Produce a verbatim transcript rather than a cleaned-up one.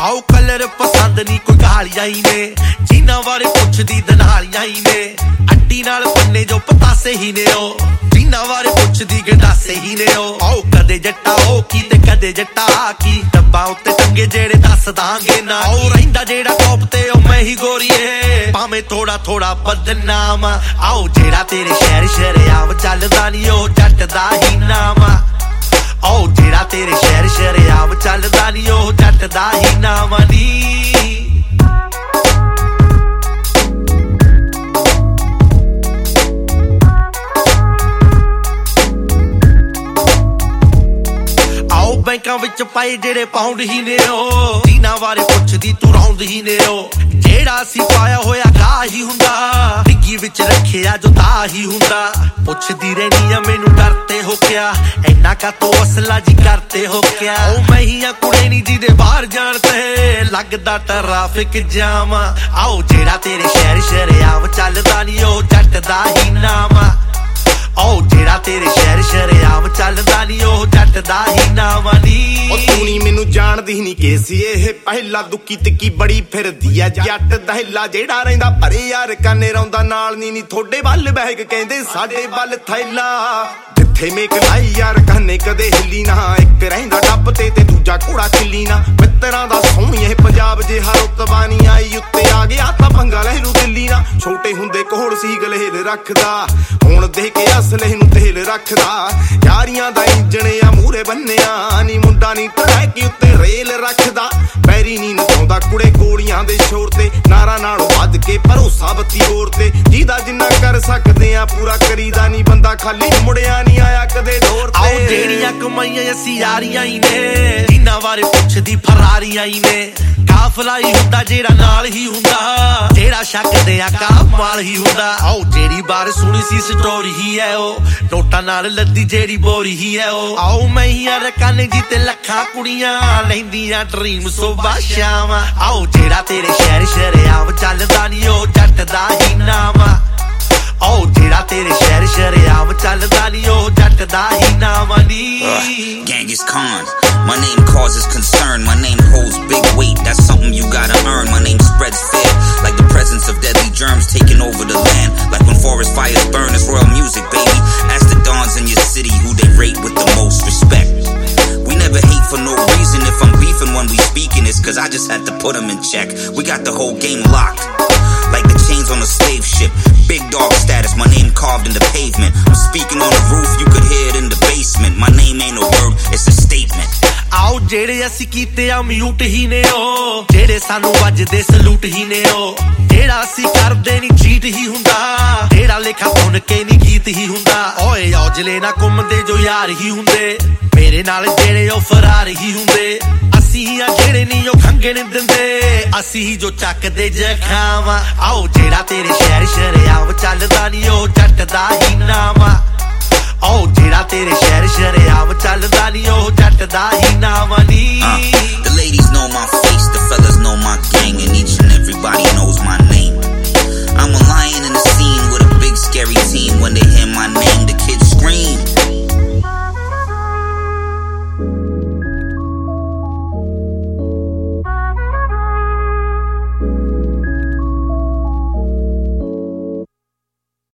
आओ कलर पसंद नहीं कोई गालियां ही ने जिन्हां बारे पुछदी दनालियां ही ने अड्डी नाल पन्ने जो पतासे ही ने ओ जिन्हां बारे पुछदी गंडासे ही ने ओ आओ कदे जट्टा ओ की ते कदे जट्टा की डब्बा उत्ते टंगे जेड़े दस दांगे ना आओ रहिंदा जेड़ा टॉप ते ओ मैं ही गोरीए भाਵੇਂ थोड़ा थोड़ा बदनाम आओ जेड़ा तेरे शहर शहर चलदा नी ओ जट दा ही नाम आओ जेड़ा तेरे शहर शहर चलदा नी ओ जट दा ही नाम नी बैंकां विच पाए जेड़े पाउंड ही ने ओ दीना बारे पुछदी तू रौंद ही ने ओ जेड़ा सी पाया होया गा ही हुंदा डिग्गी विच रखिया जो दा ही हुंदा पुछदी रहनी आ मैनू डरते हो क्या इन्ना का तो असला जी करते हो क्या ओ मैं ही आ कुड़े नी जी दे बाहर जानते लगदा ट्रैफिक जाम आओ जेड़ा तेरे शहर शहर चलदा नी ओ जट दा ही नाम आओ जेड़ा तेरे शहर शहर चलदा नी ओ जट दा ही नाम नी ओ तू नी मैनू जानदी नहीं केसी ए पहला दुकी तिकी बड़ी फिरदी आ जट दहला जेड़ा रहिंदा भरे यार काने रौंदा नाल नी नी थोड़े वल बैग कहंदे साडे वल थैला जिथे मेक लाई यार काने कदे हिली ना एक रहिंदा डब ते ते दूजा घोड़ा चिल्ली ना मित्तरां दा सोहणीए पंजाब जे हर उत्तबानी आई उत्ते आ गया तां पंगा लहरू दिल्ली ना छोटे हुंदे कोहड़ सी गलेल रखदा हुण देख के असले नूं तेल रखदा यारियां दा इंजण आ मूरे बन्निया नी मुंडा नी ट्रैक उत्ते रेल रखदा पैरी नी नचाउंदा कुड़े गोलियां दे शोर ते नारा नालों वध के भरोसा बत्ती होर ते जिदा जिन्ना कर सकदे आ पूरा करीदा नी बंदा खाली मुड़िया नी आया कदे डोर ते आओ जेड़ियां कमाईयां असी यारियां ही ने जिन्हां बारे पुछदी फरारियां ही ने काफला ही हुंदा जेड़ा नाल ही हुंदा जेड़ा शकदे आ कामाल ही हुंदा आओ जेड़ी बार सुनी सी स्टोरी ही है ओ नोटा नाल लद्दी जेड़ी बोरी ही है ओ आओ मैं ही आ रकाने जी ते लखा कुड़ियां लैंदियां ड्रीम सुबह शाम आओ जेड़ा तेरे शहर शहर चलदा नी ओ जट दा ही नाम आओ जेड़ा तेरे शहर शहर चलदा नी ओ जट दा ही नाम नी Genghis Khan, my name causes concern. My name holds big weight, that's something you gotta earn. My name spreads fear, like the presence of deadly germs taking over the land. Like when forest fires burn, it's royal music, baby. Ask the dons in your city who they rate with the most respect. We never hate for no reason. If I'm beefing when we speaking, it's cause I just had to put them in check. We got the whole game locked, like the chains on a slave ship. Big dog status, my name carved in the pavement. I'm speaking on the roof, you could hear it in the basement. My name ain't a word, it's a statement. आओ जेड़े असी कीते आ mute ही ने ओ जेड़े सानू वजदे salute ही ने ओ जेड़ा असी करदे नी चीट ही हुंदा जेड़ा लेखा सुन के नी गीत ही हुंदा ओए औजले ना घुमदे जो यार ही हुंदे मेरे नाल जेड़े ओ फरार ही हुंदे असी आ जेड़े नी ओ खंगे नी दिंदे असी जो चकदे जखाम आओ जेड़ा तेरे